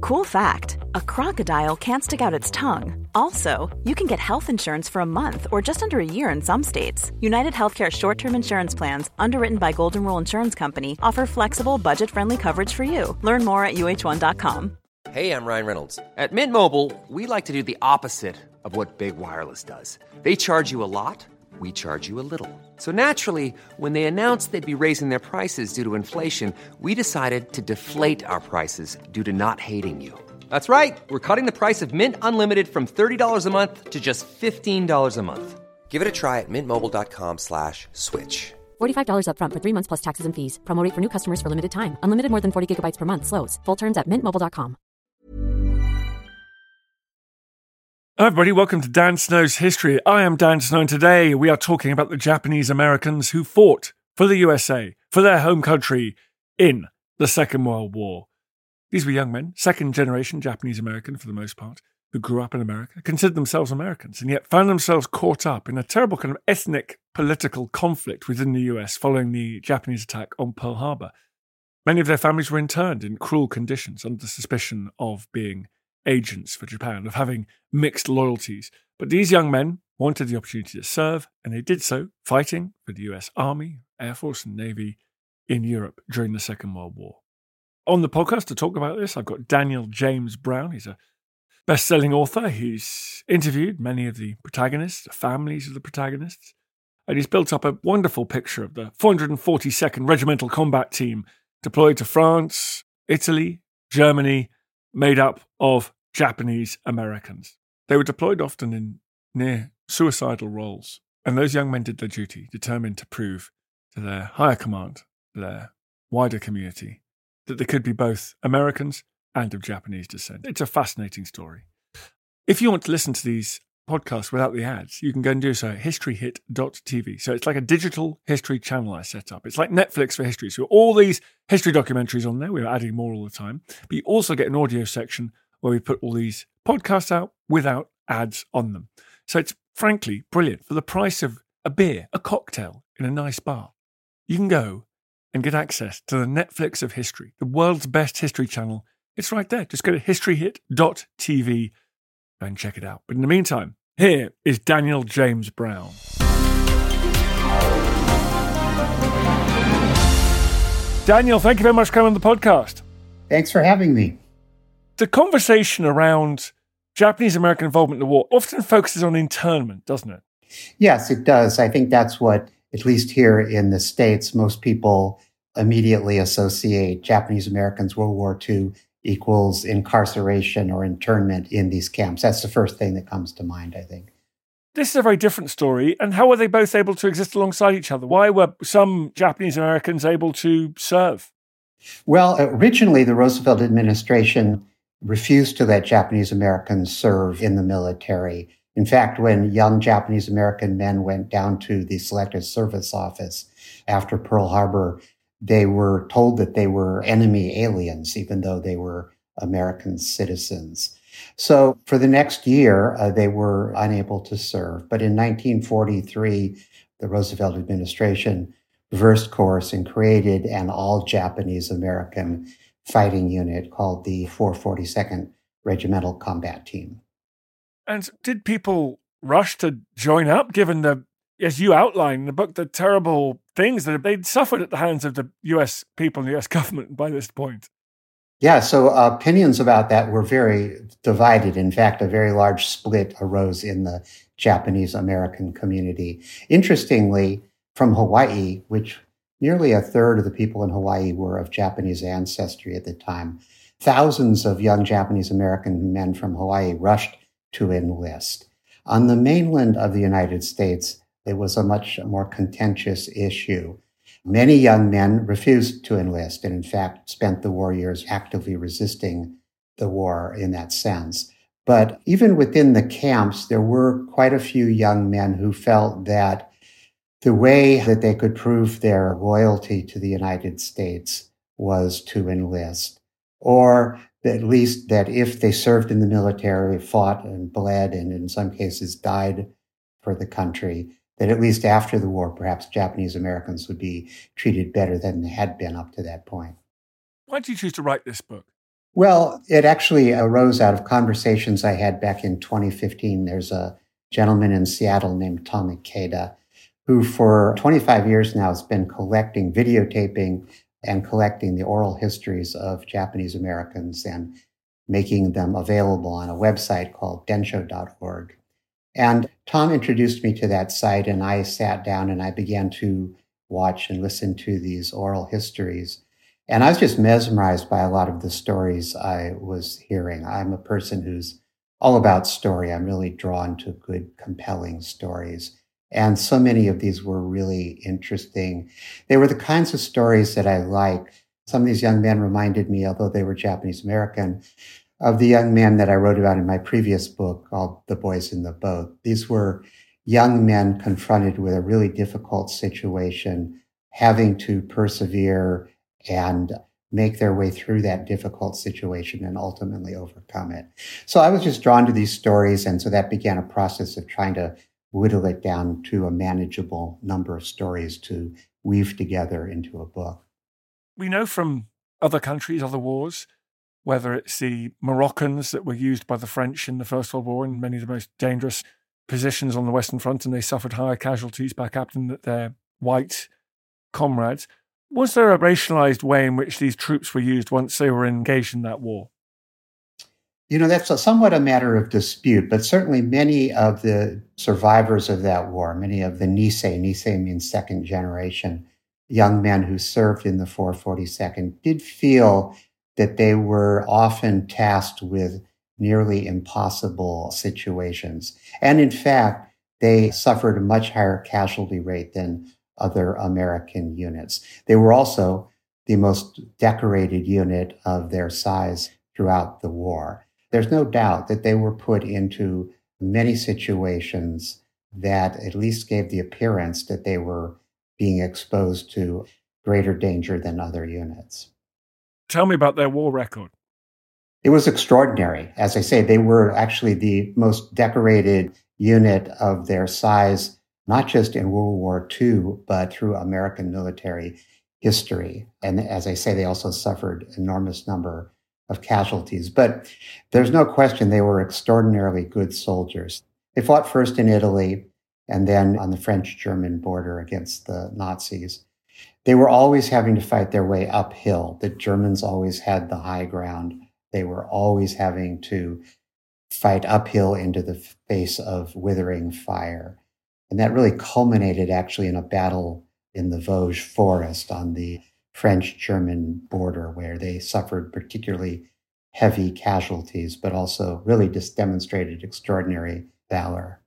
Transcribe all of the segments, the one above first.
Cool fact, a crocodile can't stick out its tongue. Also, you can get health insurance for a month or just under a year in some states. United Healthcare short-term insurance plans, underwritten by Golden Rule Insurance Company, offer flexible, budget-friendly coverage for you. Learn more at uh1.com. Hey, I'm Ryan Reynolds. At Mint Mobile, we like to do the opposite of what Big Wireless does. They charge you a lot, we charge you a little. So naturally, when they announced they'd be raising their prices due to inflation, we decided to deflate our prices due to not hating you. That's right. We're cutting the price of Mint Unlimited from $30 a month to just $15 a month. Give it a try at mintmobile.com/switch. $45 up front for 3 months plus taxes and fees. Promo rate for new customers for limited time. Unlimited more than 40 gigabytes per month. Slows full terms at mintmobile.com. Hi everybody, welcome to Dan Snow's History. I am Dan Snow, and today we are talking about the Japanese Americans who fought for the USA, for their home country, in the Second World War. These were young men, second-generation Japanese American for the most part, who grew up in America, considered themselves Americans, and yet found themselves caught up in a terrible kind of ethnic political conflict within the US following the Japanese attack on Pearl Harbor. Many of their families were interned in cruel conditions under suspicion of being agents for Japan, of having mixed loyalties. But these young men wanted the opportunity to serve, and they did so, fighting for the US Army, Air Force and Navy in Europe during the Second World War. On the podcast to talk about this, I've got Daniel James Brown. He's a best-selling author. He's interviewed many of the protagonists, the families of the protagonists, and he's built up a wonderful picture of the 442nd Regimental Combat Team deployed to France, Italy, Germany, made up of Japanese Americans. They were deployed often in near suicidal roles, and those young men did their duty, determined to prove to their higher command, their wider community, that they could be both Americans and of Japanese descent. It's a fascinating story. If you want to listen to these podcasts without the ads, you can go and do so at historyhit.tv. So it's like a digital history channel I set up. It's like Netflix for history. So all these history documentaries on there, we're adding more all the time. But you also get an audio section where we put all these podcasts out without ads on them. So it's frankly brilliant. For the price of a beer, a cocktail in a nice bar, you can go and get access to the Netflix of history, the world's best history channel. It's right there. Just go to historyhit.tv and check it out. But in the meantime, here is Daniel James Brown. Daniel, thank you very much for coming on the podcast. Thanks for having me. The conversation around Japanese American involvement in the war often focuses on internment, doesn't it? Yes, it does. I think that's what, at least here in the States, most people immediately associate Japanese Americans World War II equals incarceration or internment in these camps. That's the first thing that comes to mind, I think. This is a very different story. And how were they both able to exist alongside each other? Why were some Japanese Americans able to serve? Well, originally, the Roosevelt administration refused to let Japanese Americans serve in the military. In fact, when young Japanese American men went down to the Selective Service Office after Pearl Harbor, they were told that they were enemy aliens, even though they were American citizens. So for the next year, they were unable to serve. But in 1943, the Roosevelt administration reversed course and created an all-Japanese American fighting unit called the 442nd Regimental Combat Team. And did people rush to join up, given the, as you outline in the book, the terrible things that they'd suffered at the hands of the US people and the US government by this point? Yeah, so opinions about that were very divided. In fact, a very large split arose in the Japanese American community. Interestingly, from Hawaii, which nearly a third of the people in Hawaii were of Japanese ancestry at the time, thousands of young Japanese American men from Hawaii rushed to enlist. On the mainland of the United States, it was a much more contentious issue. Many young men refused to enlist and, in fact, spent the war years actively resisting the war in that sense. But even within the camps, there were quite a few young men who felt that the way that they could prove their loyalty to the United States was to enlist, or at least that if they served in the military, fought and bled, and in some cases died for the country, that at least after the war, perhaps Japanese Americans would be treated better than they had been up to that point. Why did you choose to write this book? Well, it actually arose out of conversations I had back in 2015. There's a gentleman in Seattle named Tom Ikeda, who for 25 years now has been collecting, videotaping, and collecting the oral histories of Japanese Americans and making them available on a website called densho.org. And Tom introduced me to that site, and I sat down and I began to watch and listen to these oral histories. And I was just mesmerized by a lot of the stories I was hearing. I'm a person who's all about story. I'm really drawn to good, compelling stories. And so many of these were really interesting. They were the kinds of stories that I like. Some of these young men reminded me, although they were Japanese American, of the young men that I wrote about in my previous book called The Boys in the Boat. These were young men confronted with a really difficult situation, having to persevere and make their way through that difficult situation and ultimately overcome it. So I was just drawn to these stories, and so that began a process of trying to whittle it down to a manageable number of stories to weave together into a book. We know from other countries, other wars, whether it's the Moroccans that were used by the French in the First World War in many of the most dangerous positions on the Western Front, and they suffered higher casualties by captain their white comrades. Was there a racialized way in which these troops were used once they were engaged in that war? That's somewhat a matter of dispute, but certainly many of the survivors of that war, many of the Nisei means second generation, young men who served in the 442nd, did feel that they were often tasked with nearly impossible situations. And in fact, they suffered a much higher casualty rate than other American units. They were also the most decorated unit of their size throughout the war. There's no doubt that they were put into many situations that at least gave the appearance that they were being exposed to greater danger than other units. Tell me about their war record. It was extraordinary. As I say, they were actually the most decorated unit of their size, not just in World War II, but through American military history. And as I say, they also suffered an enormous number of casualties. But there's no question they were extraordinarily good soldiers. They fought first in Italy and then on the French-German border against the Nazis. They were always having to fight their way uphill. The Germans always had the high ground. They were always having to fight uphill into the face of withering fire. And that really culminated actually in a battle in the Vosges forest on the French-German border, where they suffered particularly heavy casualties, but also really just demonstrated extraordinary valor.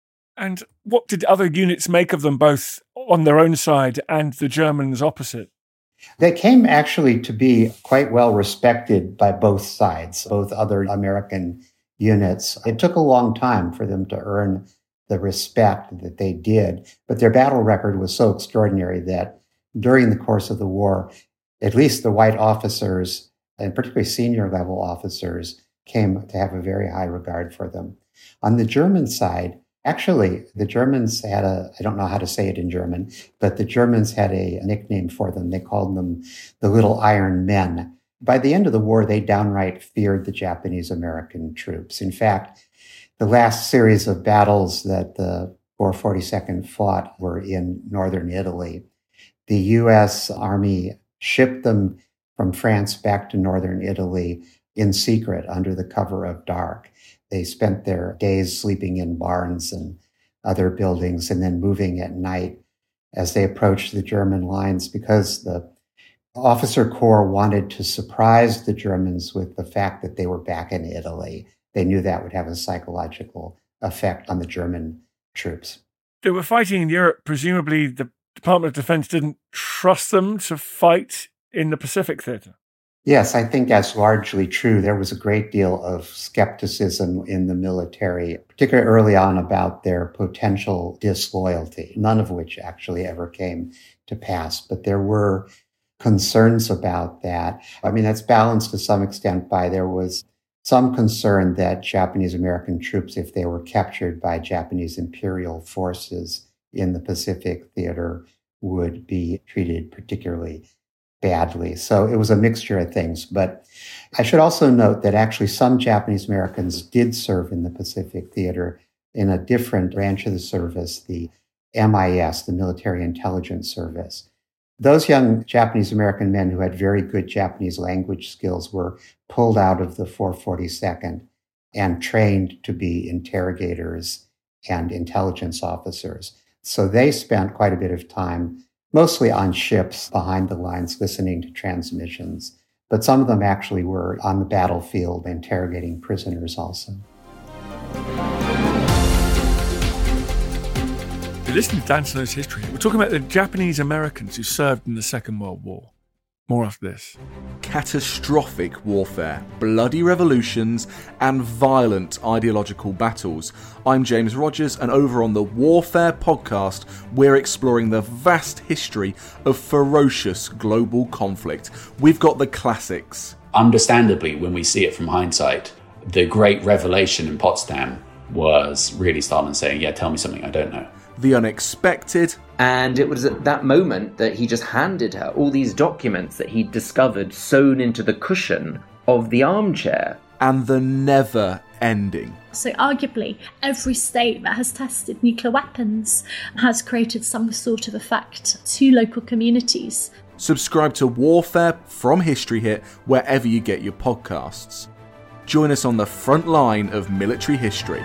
And what did other units make of them, both on their own side and the Germans opposite? They came actually to be quite well respected by both sides, both other American units. It took a long time for them to earn the respect that they did, but their battle record was so extraordinary that during the course of the war, at least the white officers, and particularly senior level officers, came to have a very high regard for them. On the German side, actually, the Germans had I don't know how to say it in German, but the Germans had a nickname for them. They called them the Little Iron Men. By the end of the war, they downright feared the Japanese American troops. In fact, the last series of battles that the 442nd fought were in northern Italy. The U.S. Army shipped them from France back to northern Italy in secret under the cover of dark. They spent their days sleeping in barns and other buildings and then moving at night as they approached the German lines, because the officer corps wanted to surprise the Germans with the fact that they were back in Italy. They knew that would have a psychological effect on the German troops. They were fighting in Europe. Presumably the Department of Defense didn't trust them to fight in the Pacific theater. Yes, I think that's largely true. There was a great deal of skepticism in the military, particularly early on, about their potential disloyalty, none of which actually ever came to pass. But there were concerns about that. I mean, that's balanced to some extent by there was some concern that Japanese American troops, if they were captured by Japanese imperial forces in the Pacific theater, would be treated particularly badly. So it was a mixture of things. But I should also note that actually some Japanese Americans did serve in the Pacific Theater in a different branch of the service, the MIS, the Military Intelligence Service. Those young Japanese American men who had very good Japanese language skills were pulled out of the 442nd and trained to be interrogators and intelligence officers. So they spent quite a bit of time, mostly on ships behind the lines, listening to transmissions. But some of them actually were on the battlefield interrogating prisoners also. You're listening to Dan Snow's History. We're talking about the Japanese Americans who served in the Second World War. More after this. Catastrophic warfare, bloody revolutions, and violent ideological battles. I'm James Rogers, and over on the Warfare podcast, we're exploring the vast history of ferocious global conflict. We've got the classics. Understandably, when we see it from hindsight, the great revelation in Potsdam was really Stalin saying, yeah, tell me something I don't know. The unexpected. And it was at that moment that he just handed her all these documents that he'd discovered sewn into the cushion of the armchair. And the never ending. So arguably, every state that has tested nuclear weapons has created some sort of effect to local communities. Subscribe to Warfare from History Hit wherever you get your podcasts. Join us on the front line of military history.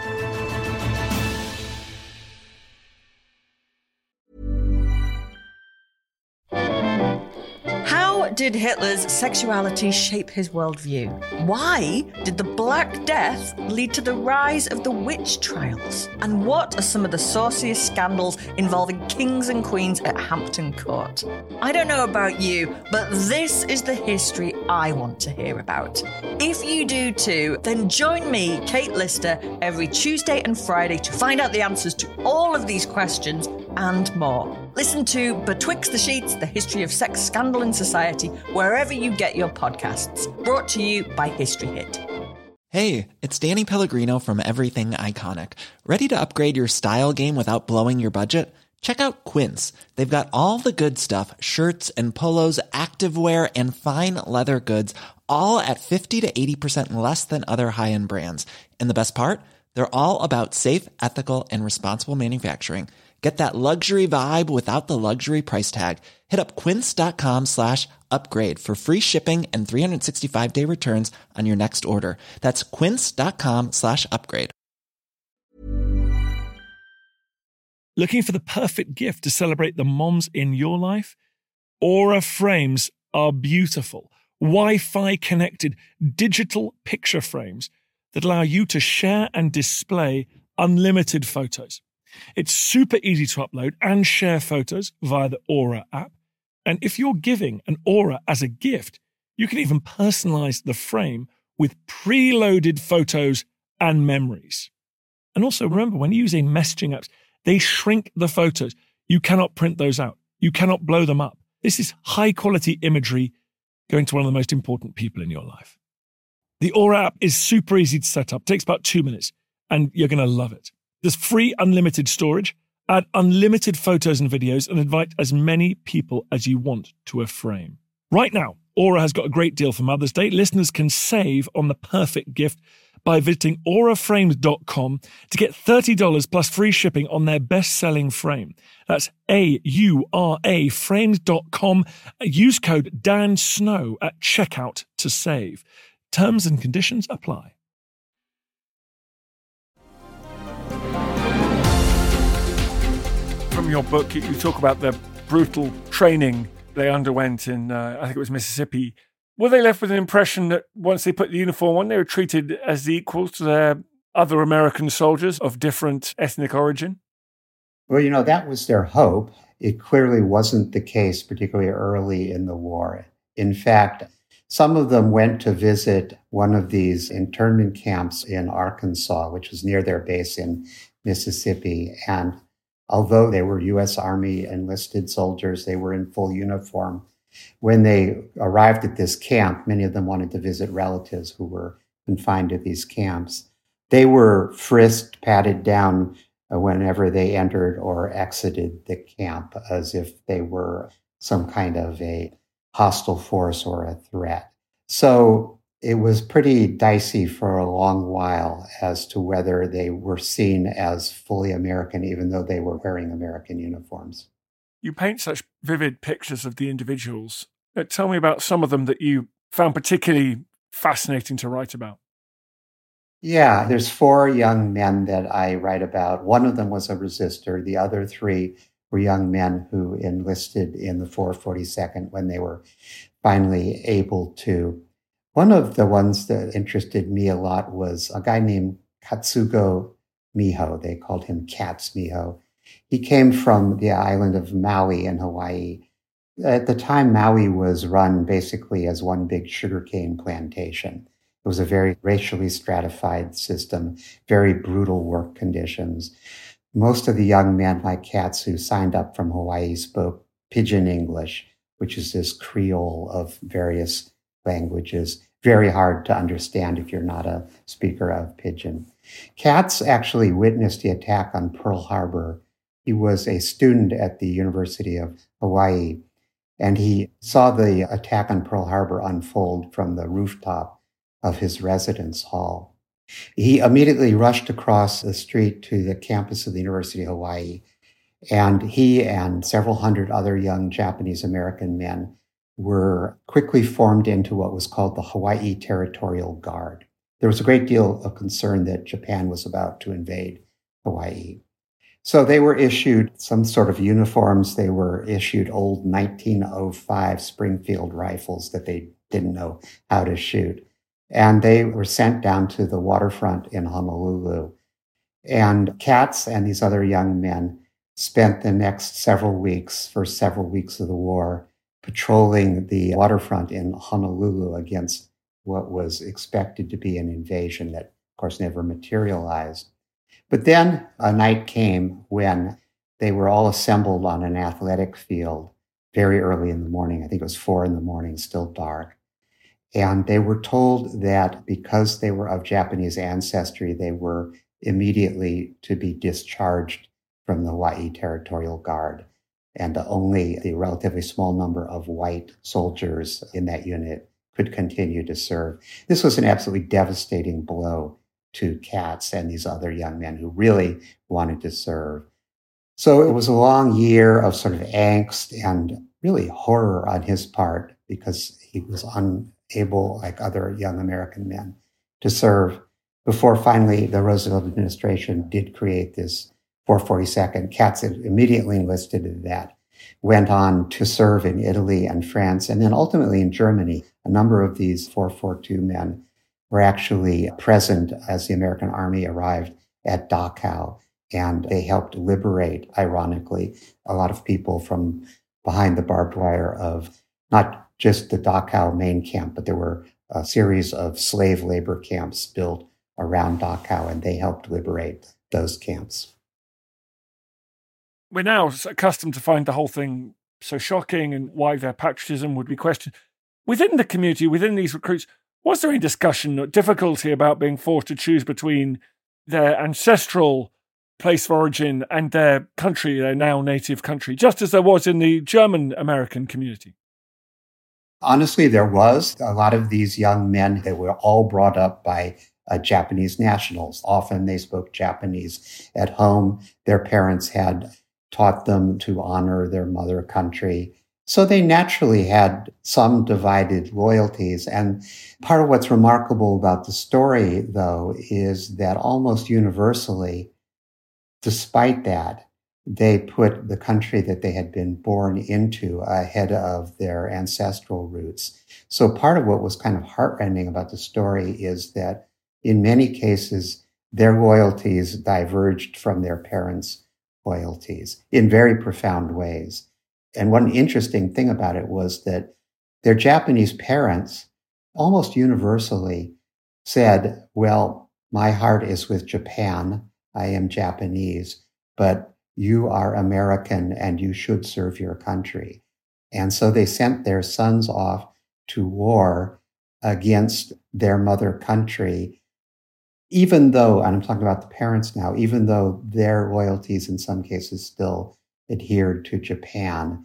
How did Hitler's sexuality shape his worldview? Why did the Black Death lead to the rise of the witch trials? And what are some of the sauciest scandals involving kings and queens at Hampton Court? I don't know about you, but this is the history I want to hear about. If you do too, then join me, Kate Lister, every Tuesday and Friday to find out the answers to all of these questions and more. Listen to Betwixt the Sheets, the history of sex scandal in society, wherever you get your podcasts. Brought to you by History Hit. Hey, it's Danny Pellegrino from Everything Iconic. Ready to upgrade your style game without blowing your budget? Check out Quince. They've got all the good stuff, shirts and polos, activewear, and fine leather goods, all at 50 to 80% less than other high-end brands. And the best part? They're all about safe, ethical, and responsible manufacturing. Get that luxury vibe without the luxury price tag. Hit up quince.com/upgrade for free shipping and 365-day returns on your next order. That's quince.com/upgrade. Looking for the perfect gift to celebrate the moms in your life? Aura frames are beautiful, Wi-Fi connected digital picture frames that allow you to share and display unlimited photos. It's super easy to upload and share photos via the Aura app. And if you're giving an Aura as a gift, you can even personalize the frame with preloaded photos and memories. And also remember, when using messaging apps, they shrink the photos. You cannot print those out. You cannot blow them up. This is high quality imagery going to one of the most important people in your life. The Aura app is super easy to set up. It takes about 2 minutes and you're going to love it. There's free unlimited storage, add unlimited photos and videos, and invite as many people as you want to a frame. Right now, Aura has got a great deal for Mother's Day. Listeners can save on the perfect gift by visiting auraframes.com to get $30 plus free shipping on their best-selling frame. That's AURA frames.com. Use code DANSNOW at checkout to save. Terms and conditions apply. From your book, you talk about the brutal training they underwent in, I think it was Mississippi. Were they left with an impression that once they put the uniform on, they were treated as the equals to their other American soldiers of different ethnic origin? Well, that was their hope. It clearly wasn't the case, particularly early in the war. In fact, some of them went to visit one of these internment camps in Arkansas, which was near their base in Mississippi. And although they were U.S. Army enlisted soldiers, they were in full uniform. When they arrived at this camp, many of them wanted to visit relatives who were confined to these camps. They were frisked, patted down whenever they entered or exited the camp, as if they were some kind of a hostile force or a threat. So it was pretty dicey for a long while as to whether they were seen as fully American, even though they were wearing American uniforms. You paint such vivid pictures of the individuals. Tell me about some of them that you found particularly fascinating to write about. Yeah, there's 4 young men that I write about. One of them was a resistor. The other 3 were young men who enlisted in the 442nd when they were finally able to. One of the ones that interested me a lot was a guy named Katsugo Miho. They called him Katz Miho. He came from the island of Maui in Hawaii. At the time, Maui was run basically as one big sugarcane plantation. It was a very racially stratified system, very brutal work conditions. Most of the young men like Katz who signed up from Hawaii spoke Pidgin English, which is this Creole of various languages, very hard to understand if you're not a speaker of Pidgin. Katz actually witnessed the attack on Pearl Harbor. He was a student at the University of Hawaii, and he saw the attack on Pearl Harbor unfold from the rooftop of his residence hall. He immediately rushed across the street to the campus of the University of Hawaii, and he and several hundred other young Japanese American men were quickly formed into what was called the Hawaii Territorial Guard. There was a great deal of concern that Japan was about to invade Hawaii. So they were issued some sort of uniforms. They were issued old 1905 Springfield rifles that they didn't know how to shoot. And they were sent down to the waterfront in Honolulu. And Katz and these other young men spent the next several weeks of the war, patrolling the waterfront in Honolulu against what was expected to be an invasion that, of course, never materialized. But then a night came when they were all assembled on an athletic field very early in the morning. I think it was 4 a.m, still dark. And they were told that because they were of Japanese ancestry, they were immediately to be discharged from the Hawaii Territorial Guard. And only the relatively small number of white soldiers in that unit could continue to serve. This was an absolutely devastating blow to Katz and these other young men who really wanted to serve. So it was a long year of sort of angst and really horror on his part because he was unable, like other young American men, to serve before finally the Roosevelt administration did create this 442nd. Katz immediately enlisted in that, went on to serve in Italy and France, and then ultimately in Germany. A number of these 442 men were actually present as the American army arrived at Dachau, and they helped liberate, ironically, a lot of people from behind the barbed wire of not just the Dachau main camp, but there were a series of slave labor camps built around Dachau, and they helped liberate those camps. We're now accustomed to find the whole thing so shocking and why their patriotism would be questioned. Within the community, within these recruits, was there any discussion or difficulty about being forced to choose between their ancestral place of origin and their country, their now native country, just as there was in the German American community? Honestly, there was. A lot of these young men, they were all brought up by Japanese nationals. Often they spoke Japanese at home. Their parents had taught them to honor their mother country. So they naturally had some divided loyalties. And part of what's remarkable about the story, though, is that almost universally, despite that, they put the country that they had been born into ahead of their ancestral roots. So part of what was kind of heartrending about the story is that in many cases, their loyalties diverged from their parents' loyalties in very profound ways. And one interesting thing about it was that their Japanese parents almost universally said, well, my heart is with Japan. I am Japanese, but you are American and you should serve your country. And so they sent their sons off to war against their mother country, even though, and I'm talking about the parents now, even though their loyalties in some cases still adhered to Japan,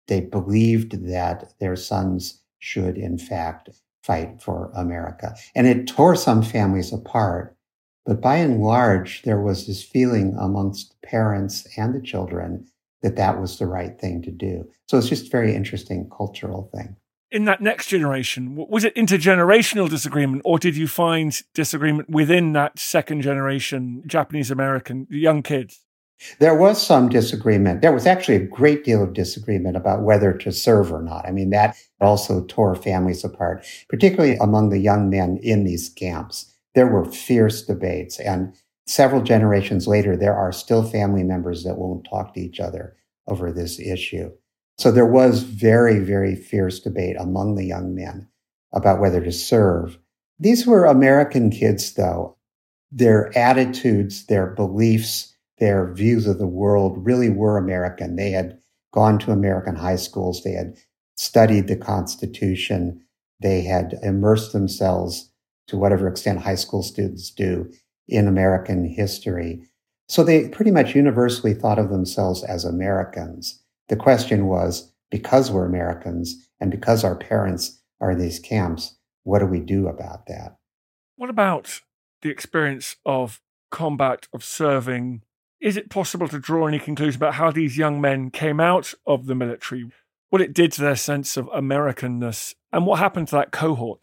They believed that their sons should, in fact, fight for America. And it tore some families apart. But by and large, there was this feeling amongst the parents and the children that that was the right thing to do. So it's just a very interesting cultural thing. In that next generation, was it intergenerational disagreement, or did you find disagreement within that second generation Japanese American young kids? There was some disagreement. There was actually a great deal of disagreement about whether to serve or not. I mean, that also tore families apart, particularly among the young men in these camps. There were fierce debates, and several generations later, there are still family members that won't talk to each other over this issue. So there was very, very fierce debate among the young men about whether to serve. These were American kids, though. Their attitudes, their beliefs, their views of the world really were American. They had gone to American high schools. They had studied the Constitution. They had immersed themselves, to whatever extent high school students do, in American history. So they pretty much universally thought of themselves as Americans. The question was, because we're Americans and because our parents are in these camps, what do we do about that? What about the experience of combat, of serving? Is it possible to draw any conclusion about how these young men came out of the military, what it did to their sense of Americanness, and what happened to that cohort?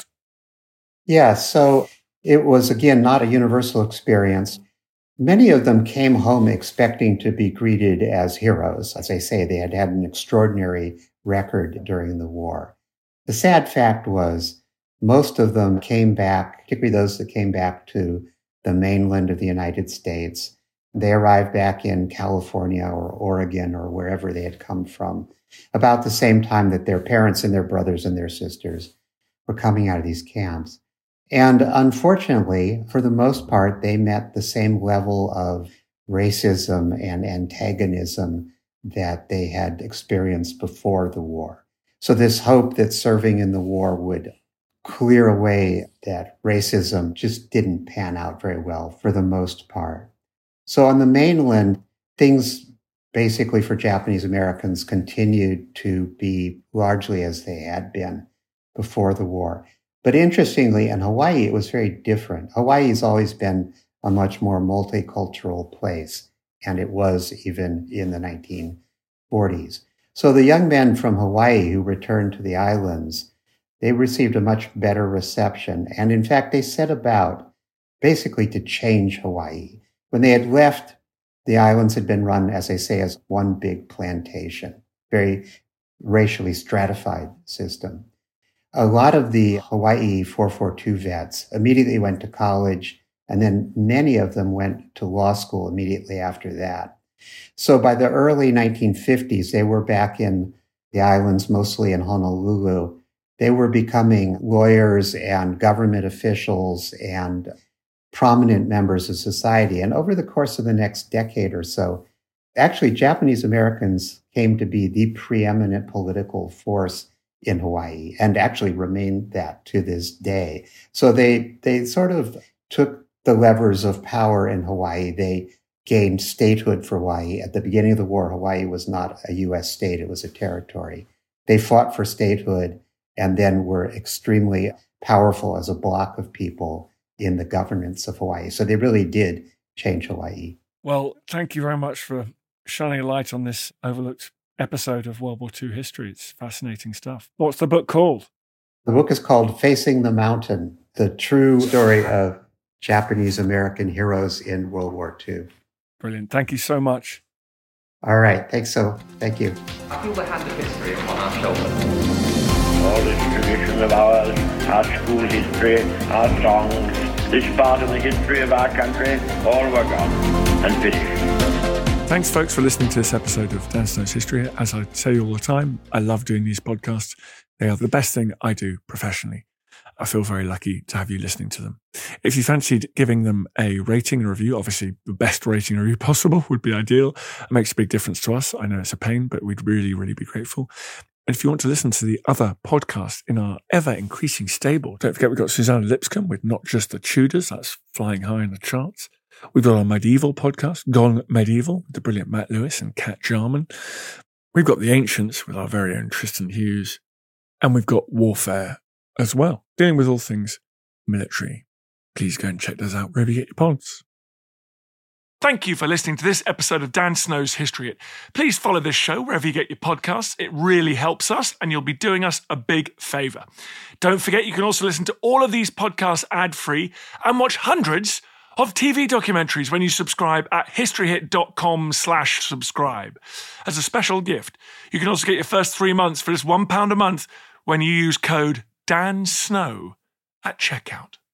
Yeah, so it was, again, not a universal experience. Many of them came home expecting to be greeted as heroes. As I say, they had had an extraordinary record during the war. The sad fact was most of them came back, particularly those that came back to the mainland of the United States. They arrived back in California or Oregon or wherever they had come from about the same time that their parents and their brothers and their sisters were coming out of these camps. And unfortunately, for the most part, they met the same level of racism and antagonism that they had experienced before the war. So this hope that serving in the war would clear away that racism just didn't pan out very well for the most part. So on the mainland, things basically for Japanese Americans continued to be largely as they had been before the war. But interestingly, in Hawaii, it was very different. Hawaii has always been a much more multicultural place, and it was even in the 1940s. So the young men from Hawaii who returned to the islands, they received a much better reception. And in fact, they set about basically to change Hawaii. When they had left, the islands had been run, as I say, as one big plantation, very racially stratified system. A lot of the Hawaii 442 vets immediately went to college, and then many of them went to law school immediately after that. So by the early 1950s, they were back in the islands, mostly in Honolulu. They were becoming lawyers and government officials and prominent members of society. And over the course of the next decade or so, actually, Japanese Americans came to be the preeminent political force in Hawaii and actually remain that to this day. So they sort of took the levers of power in Hawaii. They gained statehood for Hawaii. At the beginning of the war, Hawaii was not a U.S. state. It was a territory. They fought for statehood and then were extremely powerful as a block of people in the governance of Hawaii. So they really did change Hawaii. Well, thank you very much for shining a light on this overlooked episode of World War II history. It's fascinating stuff. What's the book called? The book is called Facing the Mountain, the true story of Japanese American heroes in World War II. Brilliant. Thank you so much. All right. Thanks. Thank you. I feel the hand of history upon our shoulders. All this tradition of ours, our school history, our songs, this part of the history of our country, all were gone and finished. Thanks, folks, for listening to this episode of Dan Snow's History. As I say all the time, I love doing these podcasts. They are the best thing I do professionally. I feel very lucky to have you listening to them. If you fancied giving them a rating and review, obviously the best rating and review possible would be ideal. It makes a big difference to us. I know it's a pain, but we'd really, really be grateful. And if you want to listen to the other podcasts in our ever-increasing stable, don't forget we've got Susanna Lipscomb with Not Just the Tudors. That's flying high in the charts. We've got our medieval podcast, Gone Medieval, with the brilliant Matt Lewis and Kat Jarman. We've got the ancients with our very own Tristan Hughes, and we've got warfare as well, dealing with all things military. Please go and check those out wherever you get your pods. Thank you for listening to this episode of Dan Snow's History Hit. Please follow this show wherever you get your podcasts. It really helps us, and you'll be doing us a big favour. Don't forget, you can also listen to all of these podcasts ad-free and watch hundreds of TV documentaries when you subscribe at historyhit.com/subscribe. As a special gift, you can also get your first 3 months for just £1 a month when you use code DANSNOW at checkout.